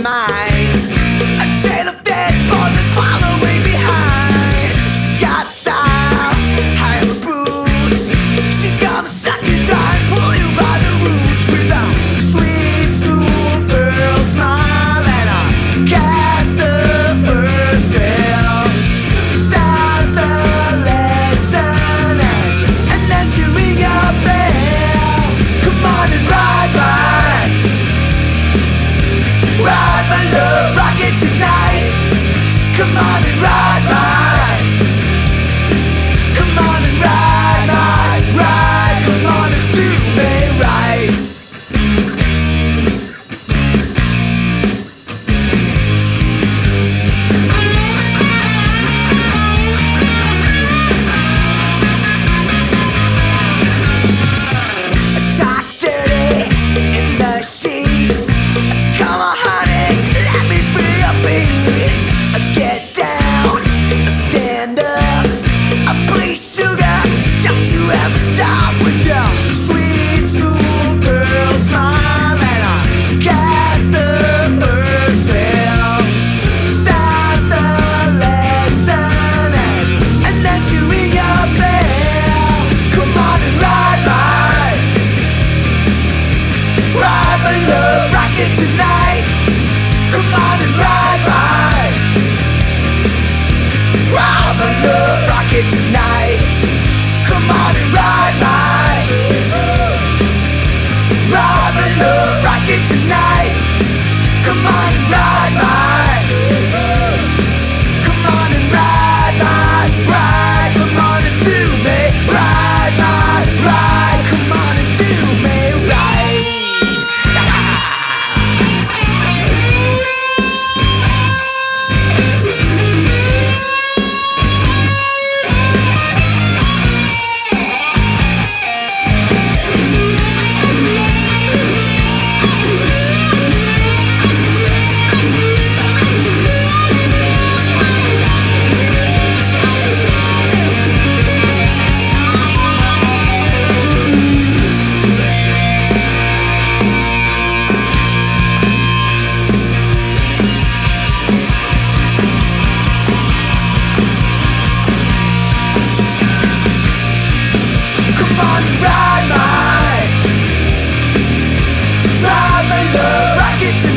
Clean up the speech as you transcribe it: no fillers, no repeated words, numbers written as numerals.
mine. A trail of dead bodies following behind. She's got style, high her boots. She's gonna suck you dry and pull you by the roots with a sweet schoolgirl smile and a cast the first bell. Start the lesson and then you ring your bell. Come on and ride my love rocket tonight. Come on and ride mine. Come on and ride mine, ride. Come on and do me right. Talk dirty in the sheets. Come on, honey, let me feel your beat. Get down, stand up. Please, sugar, don't you ever stop with your sweet schoolgirl smile and a cast the first bell. Start the lesson and then you ring your bell. Come on and ride my love rocket tonight. Come on and ride my love rocket tonight. Come on and ride my love rocket tonight. Come on and ride come on and ride ride. Come on and do me ride ride. Come on and do me right. Ride my love rocket.